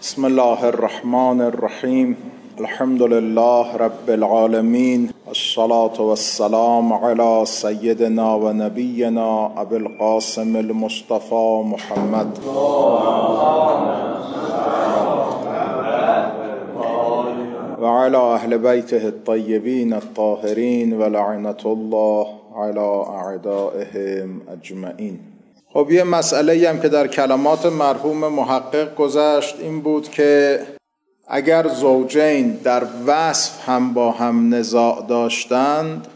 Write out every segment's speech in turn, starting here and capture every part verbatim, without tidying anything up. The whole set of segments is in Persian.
بسم الله الرحمن الرحیم. الحمد لله رب العالمین، الصلاة والسلام علی سیدنا و نبینا ابی القاسم المصطفى محمد و علی اهل بیته الطیبین الطاهرین و لعنة الله علی اعدائهم اجمعین. خب یه مسئله هم که در کلمات مرحوم محقق گذشت این بود که اگر زوجین در وصف هم با هم نزاع داشتند،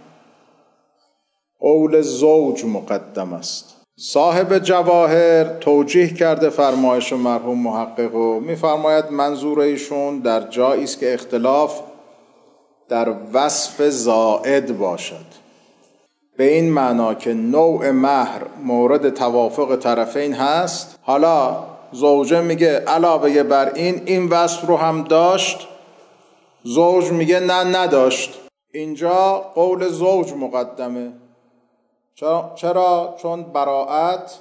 قول زوج مقدم است. صاحب جواهر توجیه کرده فرمایش مرحوم محقق و می‌فرماید منظور ایشون در جایی است که اختلاف در وصف زائد باشد، به این معنا که نوع مهر مورد توافق طرفین هست. حالا زوجه میگه علاوه بر این این وصف رو هم داشت، زوج میگه نه نداشت. اینجا قول زوج مقدمه. چرا؟ چرا؟ چون براءت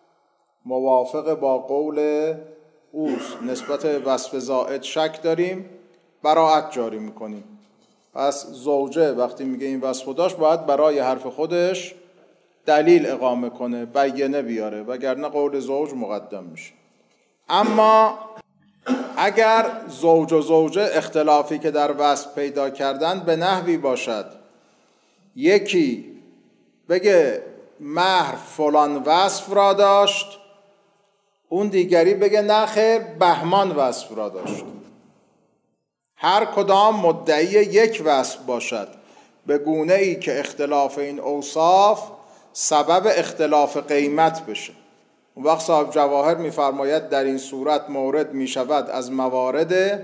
موافق با قول اوست. نسبت وصف زائد شک داریم، براءت جاری میکنیم. پس زوجه وقتی میگه این وصف داشت باید برای حرف خودش دلیل اقامه کنه، بینه بیاره، وگرنه قول زوج مقدم میشه. اما اگر زوج و زوجه اختلافی که در وصف پیدا کردن به نحوی باشد یکی بگه مهر فلان وصف را داشت، اون دیگری بگه نه خیر بهمان وصف را داشت، هر کدام مدعی یک وصف باشد به گونه ای که اختلاف این اوصاف سبب اختلاف قیمت بشه، اون وقت صاحب جواهر می‌فرماید در این صورت مورد می‌شود از موارد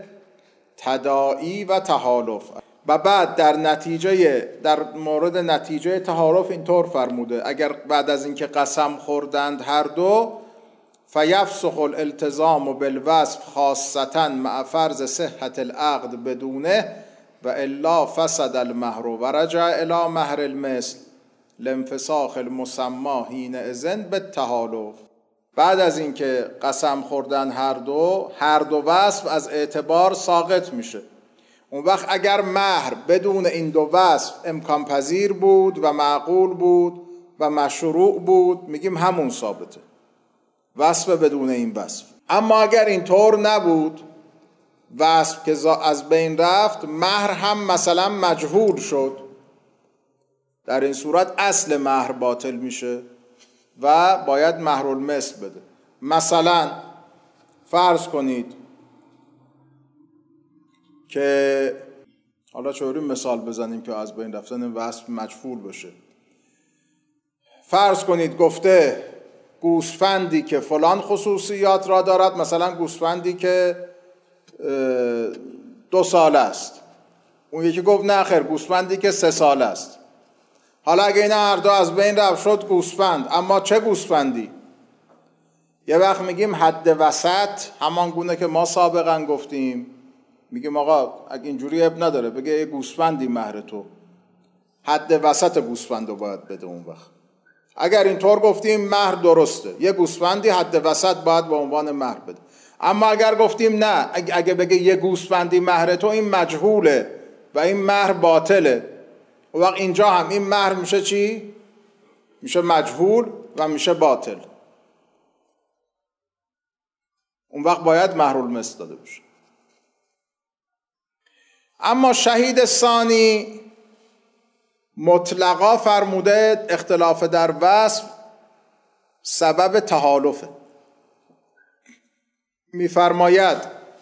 تداعی و تحالف. و بعد در نتیجه در مورد نتیجه تحالف اینطور فرموده اگر بعد از اینکه قسم خوردند هر دو، فیفسخ الالتزام بالوصف خاصة مع فرض صحة العقد بدونه و الا فسد المهر و رجع الى مهر المثل لانفساخ المسمى حینئذ بالتحالف. بعد از اینکه قسم خوردن هر دو، هر دو وصف از اعتبار ساقط میشه. اون وقت اگر مهر بدون این دو وصف امکان پذیر بود و معقول بود و مشروع بود، میگیم همون ثابته، وصف بدون این وصف. اما اگر اینطور نبود، وصف که از بین رفت، مهر هم مثلا مجهول شد، در این صورت اصل مهر باطل میشه و باید مهر المثل بده. مثلا فرض کنید که حالا چطوری مثال بزنیم که از بین رفتن وصف مجهول بشه. فرض کنید گفته گوسفندی که فلان خصوصیات را دارد، مثلا گوسفندی که دو ساله است، اون یکی گفت نه خیر گوسفندی که سه ساله است. حالا اگه این هر دو از بین رفت شد گوسفند، اما چه گوسفندی؟ یه وقت میگیم حد وسط، همان گونه که ما سابقا گفتیم، میگیم آقا اگه اینجوری اب نداره بگه یه گوسفندی مهر تو، حد وسط گوسفند رو باید بده. اون وقت اگر اینطور گفتیم مهر درسته، یه گوسفندی حد وسط باید به عنوان مهر بده. اما اگر گفتیم نه، اگه بگه یه گوسفندی مهر تو، این مجهوله و این مهر باطله، اون وقت اینجا هم این مهر میشه چی؟ میشه مجهول و میشه باطل. اون وقت باید مهر المثل داده بشه. اما شهید ثانی مطلقا فرموده اختلاف در وصف سبب تحالفه. میفرماید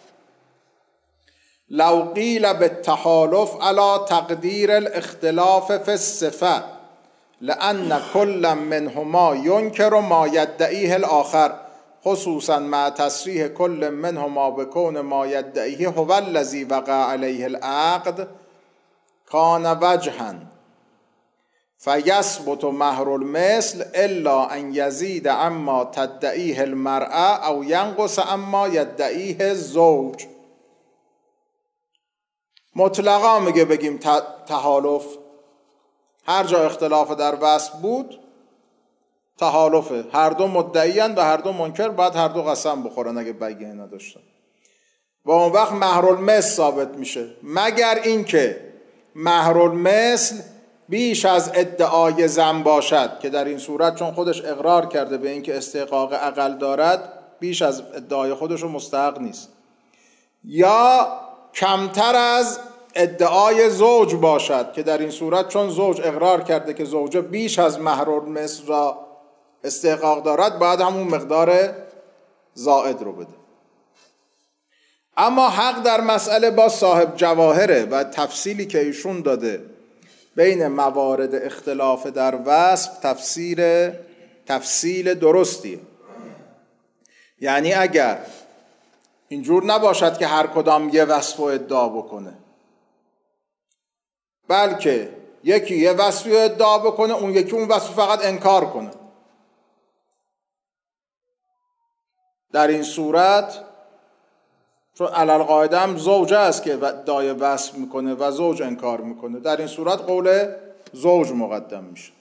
لو قیل بالتحالف علی تقدیر الاختلاف فی الصفه لان کل منهما ینکر ما یدعیه الاخر خصوصا مع تصریح کل منهما بکون ما یدعیه هو الذی وقع علیه العقد کان وجها فیثبت مهر المثل الا ان یزید اما تدعیه المرأة او ینقص اما یدعیه الزوج. مطلقا میگه بگیم تحالف، هر جا اختلاف در وصف بود تحالفه، هر دو مدعیان و هر دو منکر، بعد هر دو قسم بخورن اگه بگه نداشتن. و اون وقت مهرالمثل ثابت میشه، مگر اینکه مهرالمثل بیش از ادعای زن باشد که در این صورت چون خودش اقرار کرده به اینکه استحقاق عقل دارد بیش از ادعای خودش مستحق نیست، یا کمتر از ادعای زوج باشد که در این صورت چون زوج اقرار کرده که زوجه بیش از مهرالمثل را استحقاق دارد باید همون مقدار زائد رو بده. اما حق در مسئله با صاحب جواهره و تفصیلی که ایشون داده بین موارد اختلاف در وصف تفسیر تفصیل درستیه. یعنی اگر اینجور نباشد که هر کدام یه وصف رو ادعا بکنه، بلکه یکی یه وصفی رو ادعا بکنه، اون یکی اون وصف فقط انکار کنه، در این صورت چون علل قاعده هم زوجه است که ادعای وصف میکنه و زوج انکار میکنه، در این صورت قول زوج مقدم میشه.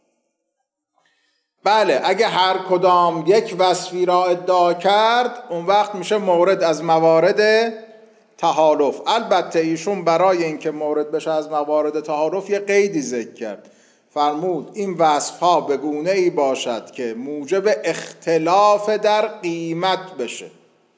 بله اگه هر کدام یک وصفی را ادعا کرد اون وقت میشه مورد از موارد تحالف. البته ایشون برای اینکه مورد بشه از موارد تحالف یه قیدی ذکر کرد، فرمود این وصف ها به گونه ای باشد که موجب اختلاف در قیمت بشه.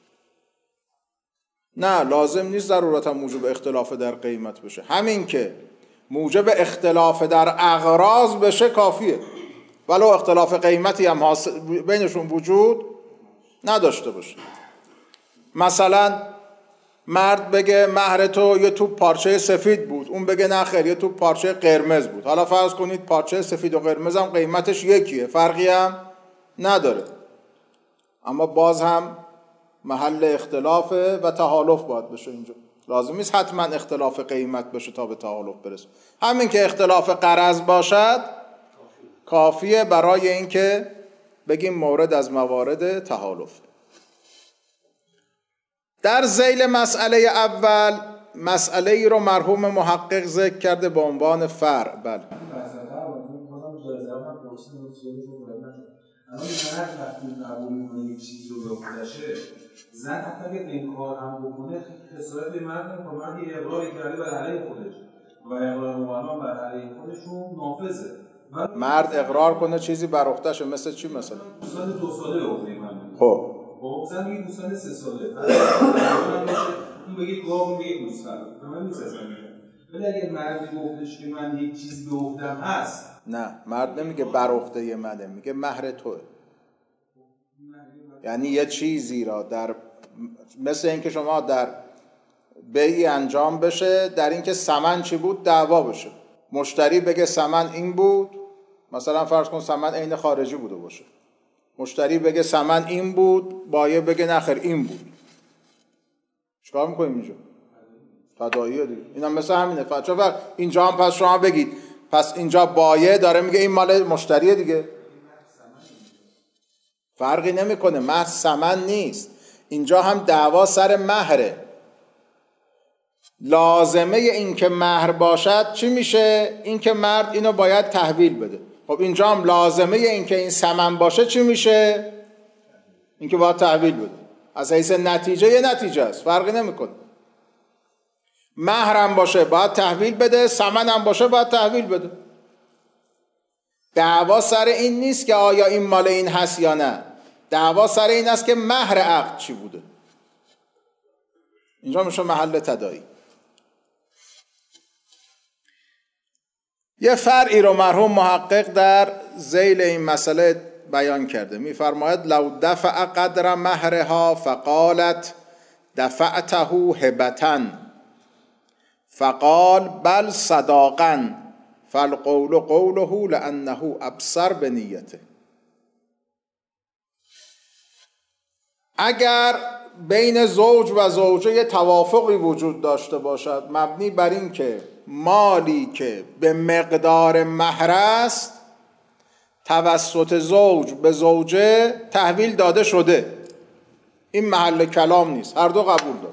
نه، لازم نیست ضرورتا موجب اختلاف در قیمت بشه، همین که موجب اختلاف در اغراض بشه کافیه، ولو اختلاف قیمتی هم بینشون وجود نداشته باشه. مثلا مرد بگه مهر تو یه توپ پارچه سفید بود، اون بگه نه خیر یه توپ پارچه قرمز بود. حالا فرض کنید پارچه سفید و قرمز هم قیمتش یکیه، فرقی هم نداره، اما باز هم محل اختلافه و تحالف باید بشه. اینجا لازم نیست حتما اختلاف قیمت بشه تا به تحالف برسه، همین که اختلاف غرض باشد کافیه برای اینکه بگیم مورد از موارد تحالف. در ذیل مسئله اول مسئله ای رو مرحوم محقق ذکر کرده به عنوان فرع. بله اما مرد وقتی قبول میکنه یک چیزی رو به خودشه، زن حتی اگه انکار هم بکنه خسارت به مرد نمیکنه، مرد یه اقراری کرده بر علیه خودش و اقرار مؤمنان بر علیه خودشون نافذه. مرد اقرار کنه چیزی بر عهده‌شه، مثل چی مثلا؟ دوستان دو ساله به عهده من. خب خب زن میگه دوستان سه ساله. اون بگه گاو میگه دوستان. من نیست اصلا میگه. ولی اگه مردی گفتش که من یک چیزی به عهده‌ام هست، نه، مرد نمیگه بر عهده منه، میگه مهر توه. یعنی یه چیزی را در مثل اینکه شما در بیعی انجام بشه، در اینکه ثمن چی بود دعوا بشه، مشتری بگه ثمن این بود، مثلا فرض کن ثمن عین خارجی بوده باشه، مشتری بگه ثمن این بود، بایع بگه نخیر این بود، چیکار میکنیم اینجا؟ تداعیه دیگه. اینا مثل همینه. چون اینجا هم پس شما بگید پس اینجا بایع داره میگه این مال مشتریه دیگه، فرقی نمیکنه، مهر ثمن نیست. اینجا هم دعوا سر مهره. لازمه این که مهر باشد چی میشه؟ این که مرد اینو باید تحویل بده. خب اینجا هم لازمه این که این ثمن باشه چی میشه؟ این که باید تحویل بده. از حیث نتیجه یه نتیجه است، فرقی نمیکنه. مهر هم باشه باید تحویل بده، ثمن هم باشه باید تحویل بده. دعوا سر این نیست که آیا این مال این هست یا نه، دعوا سر این است که مهر عقد چی بوده. اینجا میشه محل تداعی. یه فرعی رو مرحوم محقق در ذیل این مسئله بیان کرده، میفرماید لو دفع قدر مهرها فقالت دفعته هبتا فقال بل صداقا فالقول قوله لانه ابصر بنیته. اگر بین زوج و زوجه توافقی وجود داشته باشد مبنی بر این که مالی که به مقدار مهر است توسط زوج به زوجه تحویل داده شده، این محل کلام نیست، هر دو قبول داره.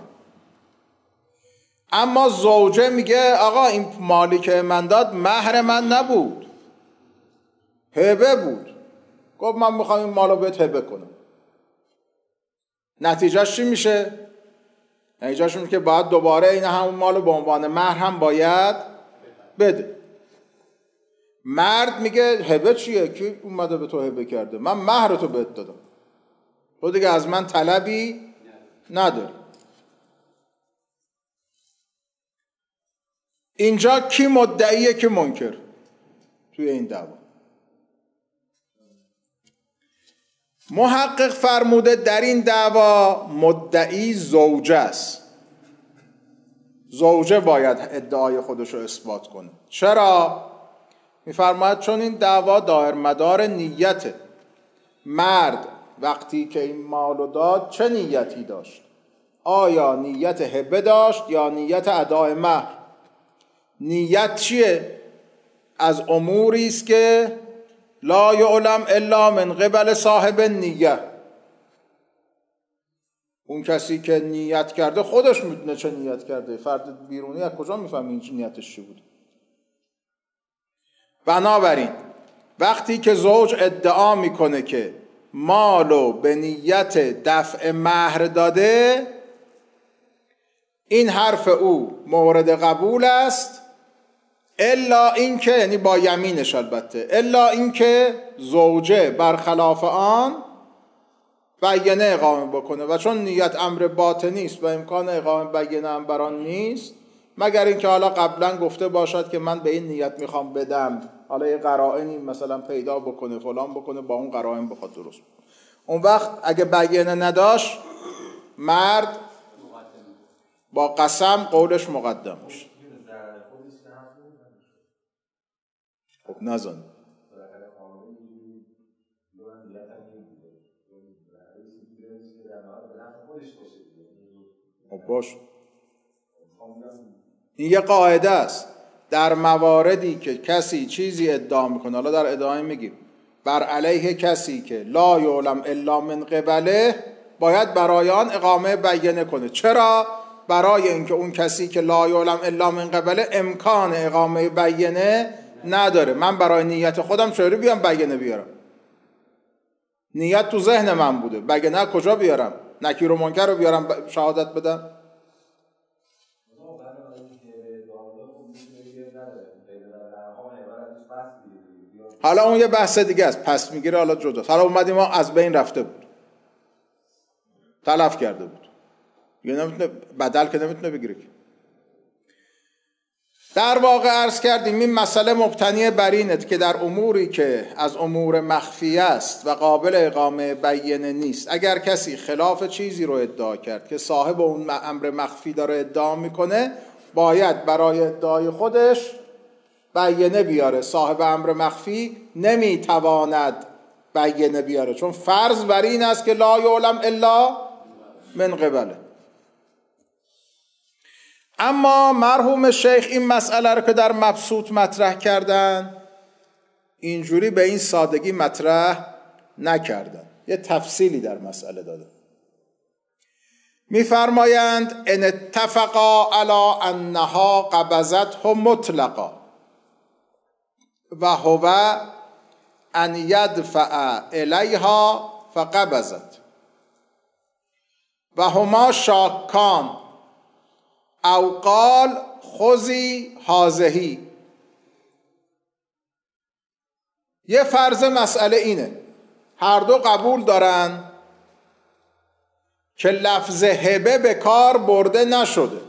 اما زوجه میگه آقا این مالی که من داد مهر من نبود، هبه بود، گفت من میخوام این مالو بهت هبه کنم. نتیجهش چی میشه؟ اینجاشون که باید دوباره این همون مالو به عنوان مهر هم باید بده. مرد میگه هبه چیه؟ کی اومده به تو هبه کرده؟ من مهر تو بهت دادم، تو دیگه از من طلبی نداری. اینجا کی مدعیه کی منکر توی این دعوا؟ محقق فرموده در این دعوا مدعی زوجه است. زوجه باید ادعای خودش رو اثبات کنه. چرا؟ میفرماید چون این دعوا دایر مدار نیته. مرد وقتی که این مالو داد چه نیتی داشت؟ آیا نیت هبه داشت یا نیت ادای مهر؟ نیت چیه؟ از اموری است که لا یعلم الا من قبل صاحب نیت. اون کسی که نیت کرده خودش میدونه چه نیت کرده. فرد بیرونی از کجا میفهمه این نیتش چی بود؟ بنابراین وقتی که زوج ادعا میکنه که مالو به نیت دفع مهر داده، این حرف او مورد قبول است، الا اینکه، یعنی با یمینش البته، الا اینکه زوجه برخلاف آن بیانه اقامه بکنه و چون نیت امر باطنی است و امکان اقامه بیانه هم بر آن نیست، مگر اینکه حالا قبلا گفته باشد که من به این نیت میخوام بدم، حالا یه قرائنی مثلا پیدا بکنه فلان بکنه، با اون قرائن بخواد درست بکنه. اون وقت اگه بیانه نداشت، مرد با قسم قولش مقدم میشه. خب نزن خب باش. این یه قاعده است در مواردی که کسی چیزی ادعا میکنه، حالا در ادعای میگیم بر علیه کسی که لا یعلم الا من قبله، باید برای آن اقامه بیانه کنه. چرا؟ برای اینکه اون کسی که لا یعلم الا من قبله امکان اقامه بیانه نداره. من برای نیت خودم چطوری بیام بیانه بیارم؟ نیت تو ذهن من بوده، بیانه کجا بیارم؟ نکیر و منکر رو بیارم شهادت بدم؟ حالا اون یه بحث دیگه است، پس میگیره، حالا جداست. حالا اومدیم ما از بین رفته بود، تلف کرده بود، یه نمیتونه بدل که نمیتونه بگیره. در واقع عرض کردیم این مسئله مبتنی بر اینه که در اموری که از امور مخفی است و قابل اقامه بیانه نیست، اگر کسی خلاف چیزی رو ادعا کرد که صاحب اون امر مخفی داره ادعا میکنه، باید برای ادعای خودش بیانه بیاره. صاحب امر مخفی نمیتواند بیانه بیاره، چون فرض بر این است که لا یعلم الا من قبله. اما مرحوم شیخ این مسئله رو که در مبسوط مطرح کردن، اینجوری به این سادگی مطرح نکردن، یه تفصیلی در مسئله دادن. میفرمایند ان اتفقا علی انها قبضته مطلقا و هو ان یدفع الیها فقبضت و هما شاکان او قال خذی هذه. یه فرض مسئله اینه، هر دو قبول دارن که لفظ هبه به کار برده نشده،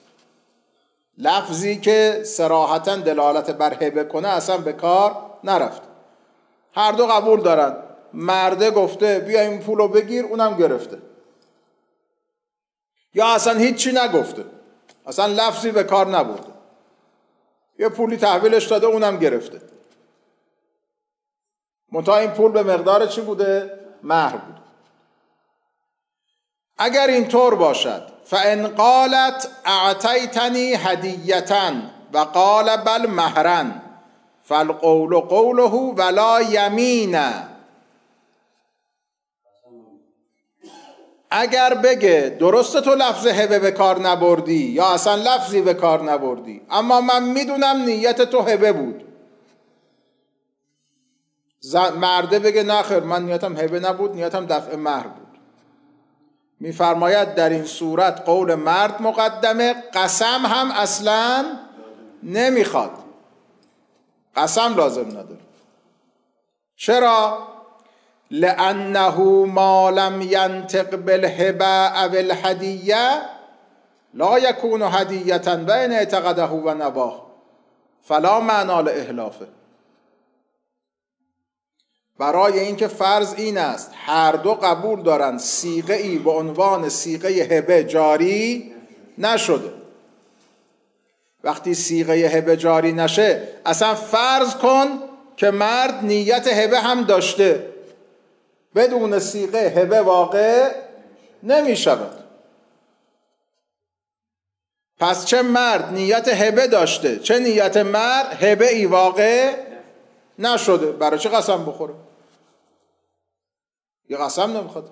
لفظی که صراحتاً دلالت بر هبه کنه اصلا به کار نرفت. هر دو قبول دارن، مرده گفته بیا این پولو بگیر، اونم گرفته، یا اصلا هیچی نگفته، اصلا لفظی به کار نبرده، یه پولی تحویلش داده اونم گرفته. منتها این پول به مقدار چی بوده؟ مهر بود. اگر اینطور باشد فان قالت اعطیتنی هدیةً و قال بل مهرا فالقول قوله ولا یمین. اگر بگه درسته تو لفظ هبه به کار نبردی یا اصلا لفظی به کار نبردی، اما من میدونم نیت تو هبه بود، مرده بگه نه خیر من نیتم هبه نبود، نیتم دفع مهر بود، میفرماید در این صورت قول مرد مقدمه، قسم هم اصلا نمیخواد، قسم لازم نداره. چرا؟ لأنه ما لم ینطق بالهبه او الهدیه لا یکون هدیه بین اعتقده و نواه فلا معنا لاحلافه. برای اینکه فرض این است هر دو قبول دارند صیغه ای به عنوان صیغه هبه جاری نشده. وقتی صیغه هبه جاری نشه، اصلا فرض کن که مرد نیت هبه هم داشته، بدون صیغه هبه واقع نمی شود. پس چه مرد نیت هبه داشته چه نیت مرد هبه ای واقع نشده، برای چه قسم بخوره؟ یه قسم نمیخواد.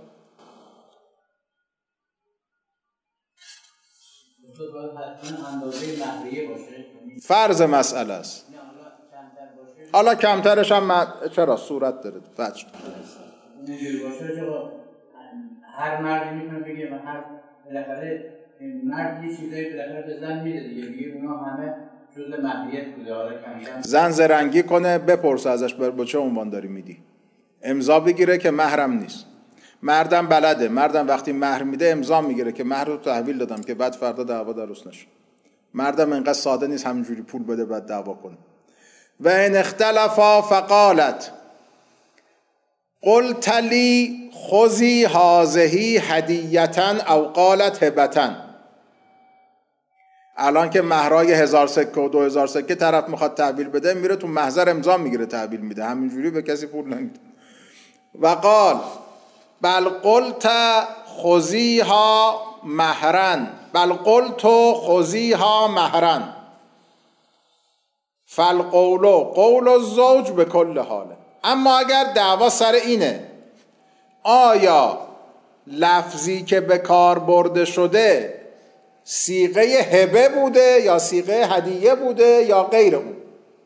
فرض مسئله است. حالا کمترش هم من... چرا صورت داره وجه هر مردی میتونه بگه و هر بالاخره مرد یه چیزایی بالاخره به زن میده دیگه، میگه اونا همه جزء مهریت بوده. حالا کم زن زرنگی کنه، بپرسه ازش به چه عنوان داری میدی، امضا بگیره که مهرم نیست. مردم بلده، مردم وقتی مهر میده امضا میگیره که مهر رو تحویل دادم که بعد فردا دعوا درست نشه. مردم اینقدر ساده نیست همینجوری پول بده بعد دعوا کنه. و ان اختلفا فقالت قلت لی خذی هذه هدیه او قالت هبه. الان که مهرای هزار سکه و دو هزار سکه طرف میخواد تحویل بده، میره تو محضر امضا میگیره تحویل میده، همینجوری به کسی پول نمیده. و قال بل قلت خذیها مهرن بل قلت خذیها مهرن فالقول قول الزوج به کل حاله. اما اگر دعوا سر اینه آیا لفظی که به کار برده شده صیغه هبه بوده یا صیغه هدیه بوده یا غیر اون،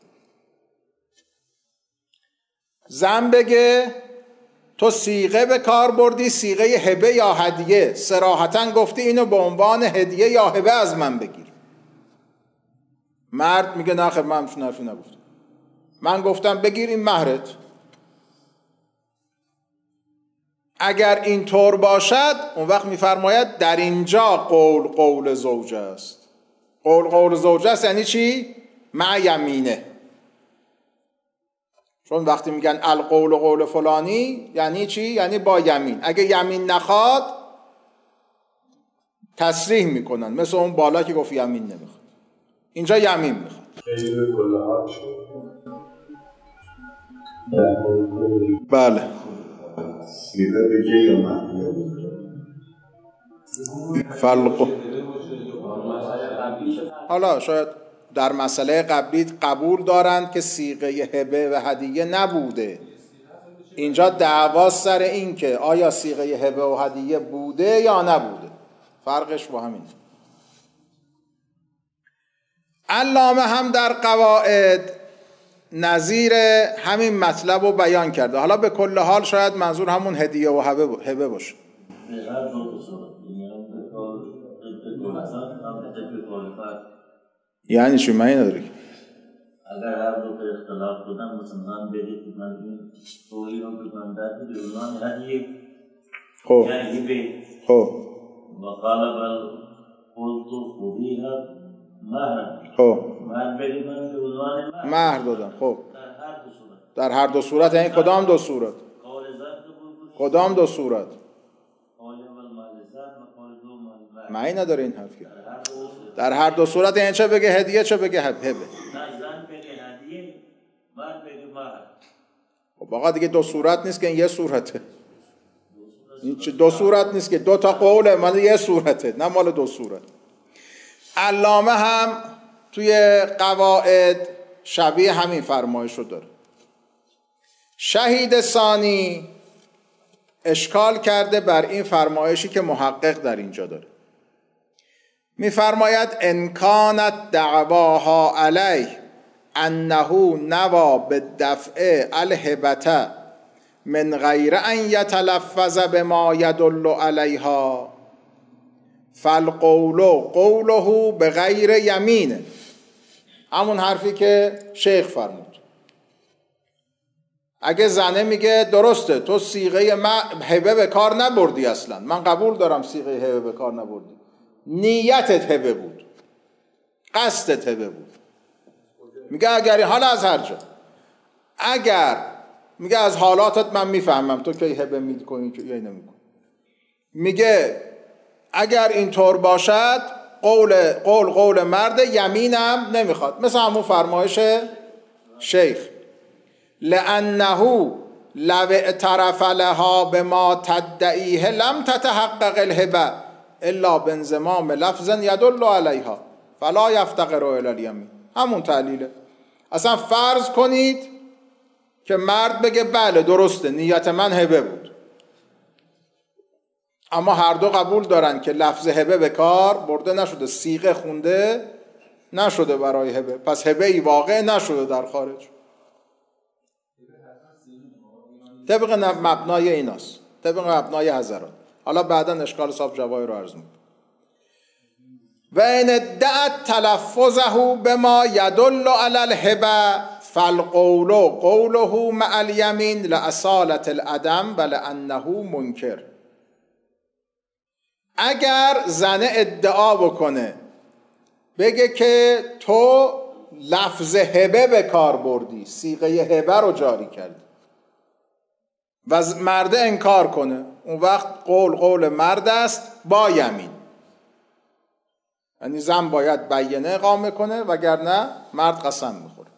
زن بگه تو صیغه به کار بردی، صیغه هبه یا هدیه، صراحتاً گفتی اینو به عنوان هدیه یا هبه از من بگیر. مرد میگه نه خیر من همچین حرفی نگفتم، من گفتم بگیر این مهرت. اگر این طور باشد اون وقت میفرماید در اینجا قول قول زوجه است. قول قول زوجه است یعنی چی؟ مع یمینه. چون وقتی میگن القول قول فلانی یعنی چی؟ یعنی با یمین. اگه یمین نخواد تصریح میکنن، مثل اون بالا که گفت یمین نمیخواد، اینجا یمین میخواد. بله فلق. حالا شاید در مسئله قبلی قبول دارند که صیغه هبه و هدیه نبوده، اینجا دعوا سر این که آیا صیغه هبه و هدیه بوده یا نبوده، فرقش با همین. علامه هم در قواعد نظیر همین مطلب رو بیان کرده. حالا به کل حال شاید منظور همون هدیه و هبه باشه. یعنی چی؟ معنی نداری؟ اگر هر دو به اختلاف بودن مثلا بگید که من این توهی رو بکنم دردی به عنوان هدیه خب یعنی به خب وقال بل قلت خوبیها مهر خب مهر بگید من به عنوان مهر مهر دادم. خب در هر دو صورت در هر دو صورت یعنی کدام دو صورت؟ کدام دو صورت؟ معنی نداره این حرف که در هر دو صورت یعنی چه بگه هدیه چه بگه هبه. خب آقا دیگه دو صورت نیست که این یه صورته، این دو صورت نیست که دو تا قوله، مال یه صورته نه مال دو صورت. علامه هم توی قواعد شبیه همین فرمایش رو داره. شهید ثانی اشکال کرده بر این فرمایشی که محقق در اینجا داره. میفرماید ان کانت دعواها علیه انه نوا بالدفع الهبه من غیر ان یتلفظ بما یدل علیها فالقول قوله به غیر یمینه، همون حرفی که شیخ فرمود. اگه زنه میگه درسته تو صیغه هبه به کار نبردی، اصلا من قبول دارم صیغه هبه به کار نبردی، نیتت هبه بود، قصدت هبه بود. میگه اگر حالا از هر جا، اگر میگه از حالاتت من میفهمم تو که هبه میکنی که یا نمیکنی، میگه اگر اینطور باشد قول قول قول مرد، یمینم نمیخواد، مثل همون فرمایش شیخ لانه لو اعترف لها بما تدعیه لم تتحقق الهبه الا بانضمام لفظ یدل علیها فلا یفتقر الی الیمین. همون تعلیله. اصلا فرض کنید که مرد بگه بله درسته نیت من هبه بود، اما هر دو قبول دارن که لفظ هبه به کار برده نشده، صیغه خونده نشده برای هبه، پس هبه ای واقع نشده در خارج. طبق مبنای ایناست، طبق مبنای حضرات. حالا بعدا اشکال صاحب جواهر رو عرض می‌کنم. و ان ادعت تلفظه بما يدل على الهبه فالقول قوله مع اليمين لاصاله العدم ولانه منکر. اگر زنه ادعا بکنه بگه که تو لفظ هبه به کار بردی، صیغه هبه رو جاری کردی، و مرد انکار کنه، اون وقت قول قول مرد است با یمین، یعنی زن باید بیانه اقامه کنه وگرنه مرد قسم میخوره.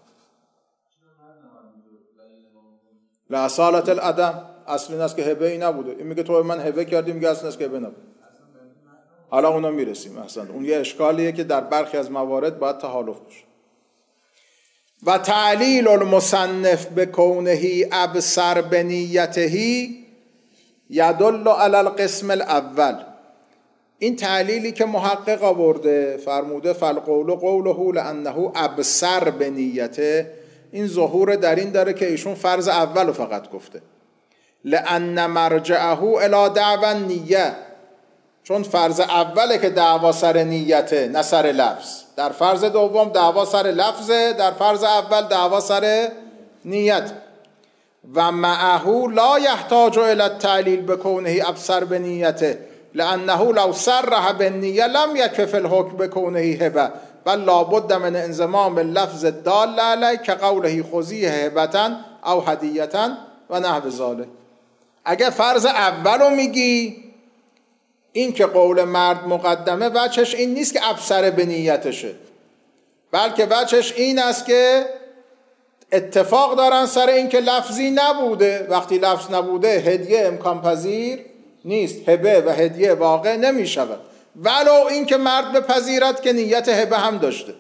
لأصالة العدم، اصل این است که هبه ای نبوده. این میگه تو من هبه کردی، میگه اصل این است که هبه نبوده. حالا اونا میرسیم. احسن، اون یه اشکالیه که در برخی از موارد باید تحالف بشه. و تعلیل المصنف بکونه ابصر بنیته یدل علی القسم الاول. این تعلیلی که محقق آورده فرموده فالقول قوله لانه ابصر بنیته، این ظهور در این داره که ایشون فرض اول رو فقط گفته، لان مرجعه الی دعوی نیه، چون فرض اوله که دعوا سر نیته نه سر لفظ. در فرض دوم دعوا سر لفظه، در فرض اول دعوا سر نیت. و معه لا یحتاج الی التعلیل بکونه ابصر بنیته لانه لو صرح بالنیه لم یکف فی الحکم بکونه هبه بل لابد من انضمام اللفظ الدال علیه کقوله خذیه هبه او هدیه و نحو ذلک. اگه فرض اولو میگی، این که قول مرد مقدمه، وجهش این نیست که ابصر به نیتشه، بلکه وجهش این است که اتفاق دارن سر این که لفظی نبوده. وقتی لفظ نبوده هدیه امکان پذیر نیست، هبه و هدیه واقع نمی شود، ولو این که مرد بپذیرد که نیت هبه هم داشته.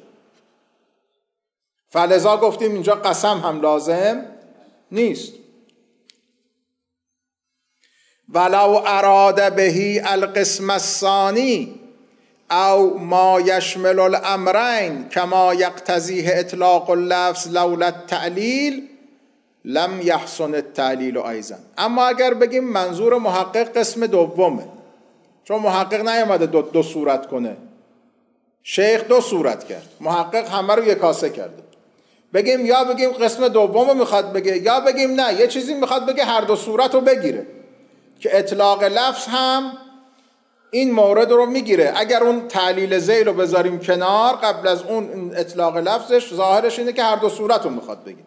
فلذا گفتیم اینجا قسم هم لازم نیست. ولو اراد بهی القسم الثانی او ما یشمل الامرین کما یقتضیه اطلاق اللفظ لولا التعلیل لم یحسن التعلیل ایضا. اما اگر بگیم منظور محقق قسم دومه، چون محقق نیامده دو, دو صورت کنه، شیخ دو صورت کرد، محقق همه رو یکاسه کرده، بگیم یا بگیم قسم دومو میخواد بگه، یا بگیم نه یه چیزی میخواد بگه هر دو صورت رو بگیره، که اطلاق لفظ هم این مورد رو میگیره. اگر اون تعلیل ذیل رو بذاریم کنار، قبل از اون اطلاق لفظش ظاهرش اینه که هر دو صورت رو میخواد بگه.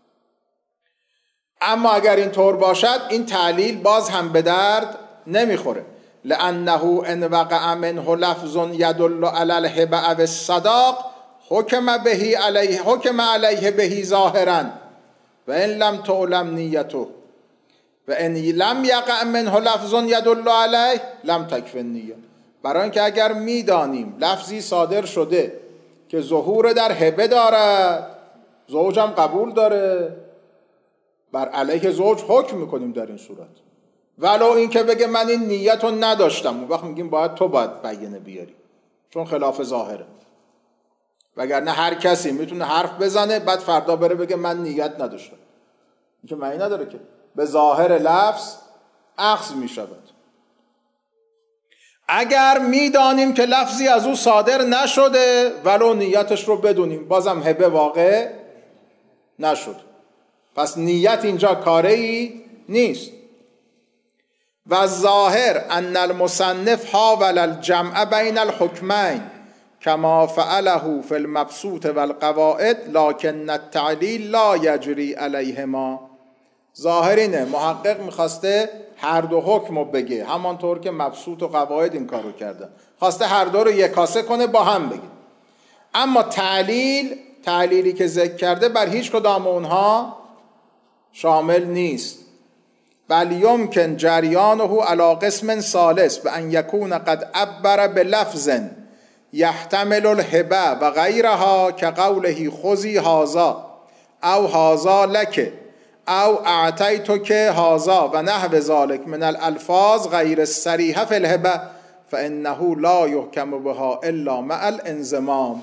اما اگر این طور باشد این تعلیل باز هم به درد نمیخوره. لانه ان وقع منه لفظ یدل علی الهبه او الصداق حکم بهی علیه حکم علیه بهی ظاهرا و ان لم تعلم نیته و ان لم یقع منه لفظ یدل علیه لم تکف النیه. برای اینکه اگر میدانیم لفظی صادر شده که ظهور در هبه دارد، زوجم قبول داره، بر علیه زوج حکم میکنیم در این صورت، ولو این که بگه من این نیت رو نداشتم، اون وقت میگیم باید تو باید بیانه بیاری، چون خلاف ظاهره. وگرنه هر کسی میتونه حرف بزنه بعد فردا بره بگه من نیت نداشتم، این که معنی نداره که به ظاهر لفظ اخذ میشود. اگر میدانیم که لفظی از او صادر نشده ولو نیتش رو بدونیم بازم هبه واقع نشد. پس نیت اینجا کاری نیست. و ظاهر ان المصنف حاول الجمع بین الحکمین کما فعله فی المبسوط والقواعد لکن التعلیل لا یجری علیهما. ظاهرینه محقق میخواسته هر دو حکم رو بگه، همانطور که مبسوط و قواعد این کار رو کرده، خواسته هر دو رو یکاسه کنه با هم بگه. اما تعلیل، تعلیلی که ذکر کرده بر هیچ کدام اونها شامل نیست. بل یمکن جریانه علی قسم ثالث به ان یکون قد عبر بلفظ یحتمل الهبه و غیرها که قوله خذی هذا او هذا لک او اعطیتک هذا و نحو ذلك من الالفاظ غیر الصریحه فی الهبه فانه لا یحکم بها الا مع الانضمام.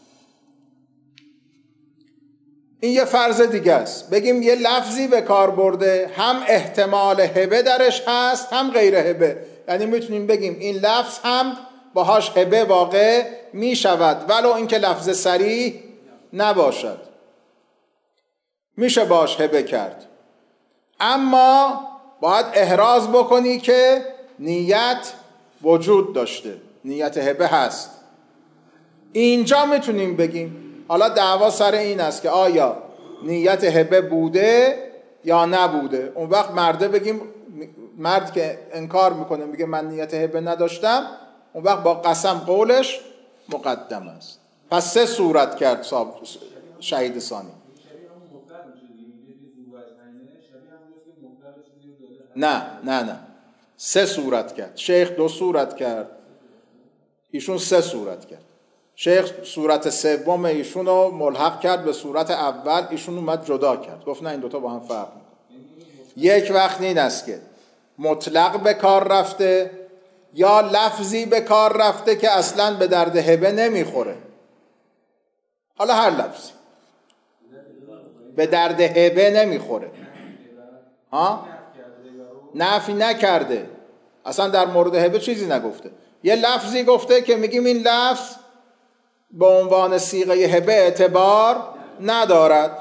این یه فرض دیگه است. بگیم یه لفظی به کار برده هم احتمال هبه درش هست هم غیر هبه، یعنی میتونیم بگیم این لفظ هم باهاش هبه واقع می شود ولو اینکه لفظ صریح نباشد، میشه باش هبه کرد. اما باید احراز بکنی که نیت وجود داشته، نیت هبه هست. اینجا میتونیم بگیم. حالا دعوا سر این است که آیا نیت هبه بوده یا نبوده. اون وقت مرده بگیم، مرد که انکار میکنه میگه من نیت هبه نداشتم، اون وقت با قسم قولش مقدم است. پس سه صورت کرد شهید ثانی. نه نه نه سه صورت کرد. شیخ دو صورت کرد، ایشون سه صورت کرد. شیخ صورت سوم ایشون رو ملحق کرد به صورت اول، ایشون اومد جدا کرد، گفت نه این دوتا با هم فرق میکنه. یک وقت این است که مطلق به کار رفته یا لفظی به کار رفته که اصلا به درد هبه نمیخوره. حالا هر لفظی به درد هبه نمیخوره، ها نفی نکرده، اصلا در مورد هبه چیزی نگفته. یه لفظی گفته که میگیم این لفظ به عنوان صیغه هبه اعتبار ندارد.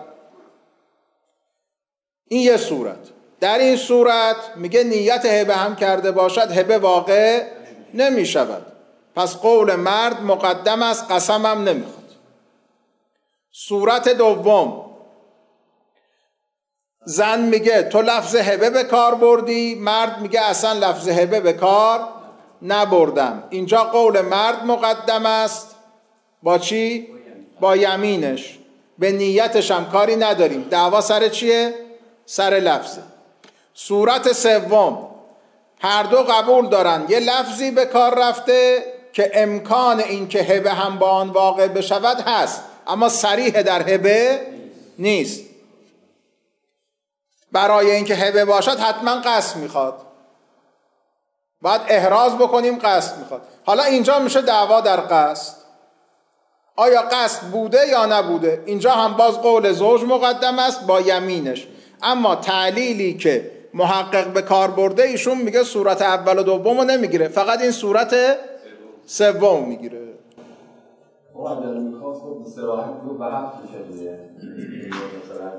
این یه صورت. در این صورت میگه نیت هبه هم کرده باشد هبه واقع نمی شود، پس قول مرد مقدم است، قسم هم نمیخواد. صورت دوم، زن میگه تو لفظ هبه به کار بردی، مرد میگه اصلا لفظ هبه به کار نبردم. اینجا قول مرد مقدم است با چی؟ با یمینش. به نیتش هم کاری نداریم. دعوا سر چیه؟ سر لفظه. صورت سوم، هر دو قبول دارن یه لفظی به کار رفته که امکان این که هبه هم با آن واقع بشود هست، اما صریح در هبه نیست. برای اینکه هبه باشد حتما قصد میخواد، باید احراز بکنیم قصد میخواد. حالا اینجا میشه دعوا در قصد، آیا قصد بوده یا نبوده. اینجا هم باز قول زوج مقدم است با یمینش. اما تعلیلی که محقق به کار برده ایشون میگه صورت اول و دوم رو نمیگیره، فقط این صورت سوم میگیره. اما اگر میخواست خب صراحت رو به حق میشه، مثلا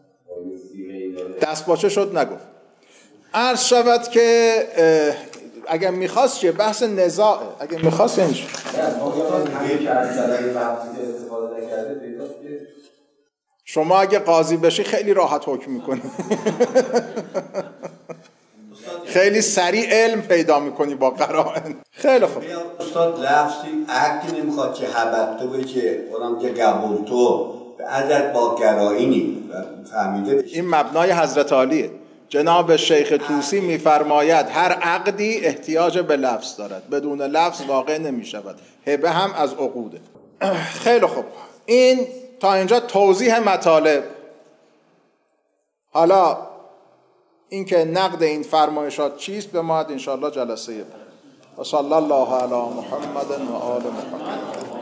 دست باچه شد نگفت. عرض شود که اگر میخواست چیه بحث نزاعه، اگر میخواست اینش شما اگه قاضی بشی خیلی راحت حکم میکنی خیلی سریع علم پیدا میکنی با قرائن. خیلی خوب. استاد لفظی عقلی نمیخواد که حبت تو که اونم که قبول تو به عدد با قرائنی فهمیده بشه. این مبنای حضرت عالیه. جناب شیخ طوسی میفرماید هر عقدی احتیاج به لفظ دارد، بدون لفظ واقع نمی شود. هبه هم از عقوده. خیلی خوب. این تا اینجا توضیح مطالب. حالا اینکه نقد این فرمایشات چیست به ما انشاءالله جلسه بعد. و صلی الله علی محمد و آل محمد.